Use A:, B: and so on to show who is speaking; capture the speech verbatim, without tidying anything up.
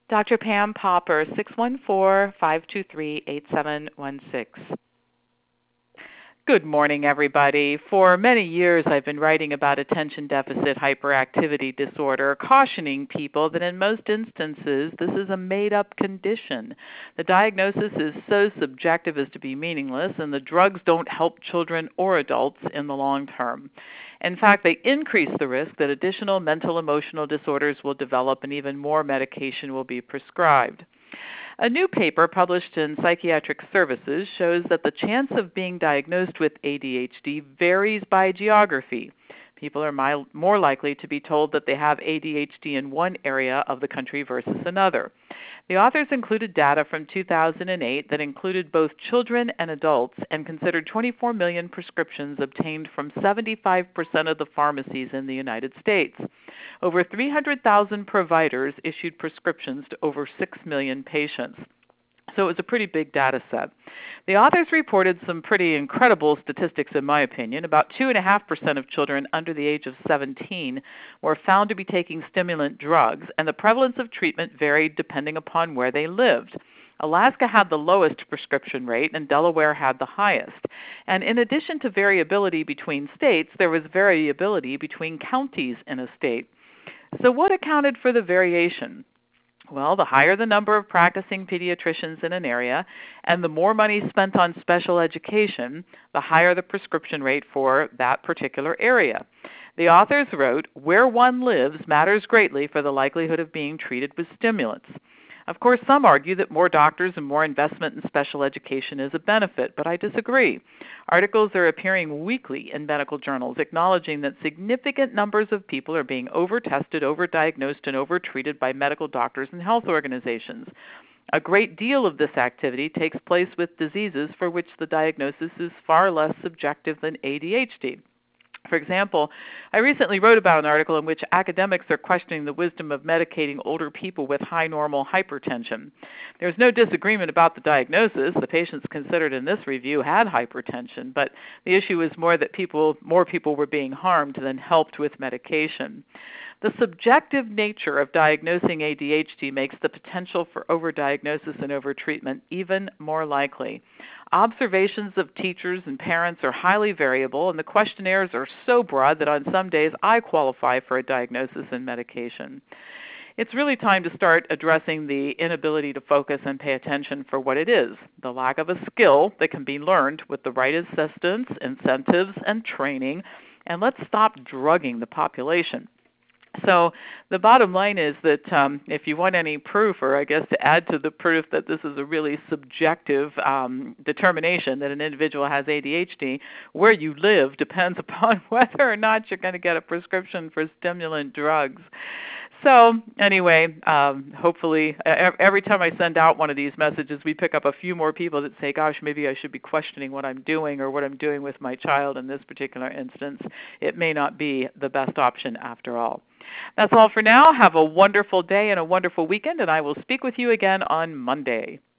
A: Doctor Pam Popper, six one four, five two three, eight seven one six. Good morning, everybody. For many years, I've been writing about attention deficit hyperactivity disorder, cautioning people that in most instances, this is a made-up condition. The diagnosis is so subjective as to be meaningless, and the drugs don't help children or adults in the long term. In fact, they increase the risk that additional mental emotional disorders will develop and even more medication will be prescribed. A new paper published in Psychiatric Services shows that the chance of being diagnosed with A D H D varies by geography. People are more likely to be told that they have A D H D in one area of the country versus another. The authors included data from two thousand eight that included both children and adults and considered twenty-four million prescriptions obtained from seventy-five percent of the pharmacies in the United States. Over three hundred thousand providers issued prescriptions to over six million patients. So it was a pretty big data set. The authors reported some pretty incredible statistics, in my opinion. About two point five percent of children under the age of seventeen were found to be taking stimulant drugs, and the prevalence of treatment varied depending upon where they lived. Alaska had the lowest prescription rate, and Delaware had the highest. And in addition to variability between states, there was variability between counties in a state. So what accounted for the variation? Well, the higher the number of practicing pediatricians in an area and the more money spent on special education, the higher the prescription rate for that particular area. The authors wrote, "Where one lives matters greatly for the likelihood of being treated with stimulants." Of course, some argue that more doctors and more investment in special education is a benefit, but I disagree. Articles are appearing weekly in medical journals acknowledging that significant numbers of people are being over-tested, over-diagnosed, and over-treated by medical doctors and health organizations. A great deal of this activity takes place with diseases for which the diagnosis is far less subjective than A D H D. For example, I recently wrote about an article in which academics are questioning the wisdom of medicating older people with high normal hypertension. There's no disagreement about the diagnosis. The patients considered in this review had hypertension, but the issue is more that people, more people were being harmed than helped with medication. The subjective nature of diagnosing A D H D makes the potential for overdiagnosis and overtreatment even more likely. Observations of teachers and parents are highly variable, and the questionnaires are so broad that on some days I qualify for a diagnosis and medication. It's really time to start addressing the inability to focus and pay attention for what it is, the lack of a skill that can be learned with the right assistance, incentives, and training, and let's stop drugging the population. So the bottom line is that um, if you want any proof, or I guess to add to the proof that this is a really subjective um, determination that an individual has A D H D, where you live depends upon whether or not you're going to get a prescription for stimulant drugs. So anyway, um, hopefully every time I send out one of these messages, we pick up a few more people that say, gosh, maybe I should be questioning what I'm doing or what I'm doing with my child in this particular instance. It may not be the best option after all. That's all for now. Have a wonderful day and a wonderful weekend, and I will speak with you again on Monday.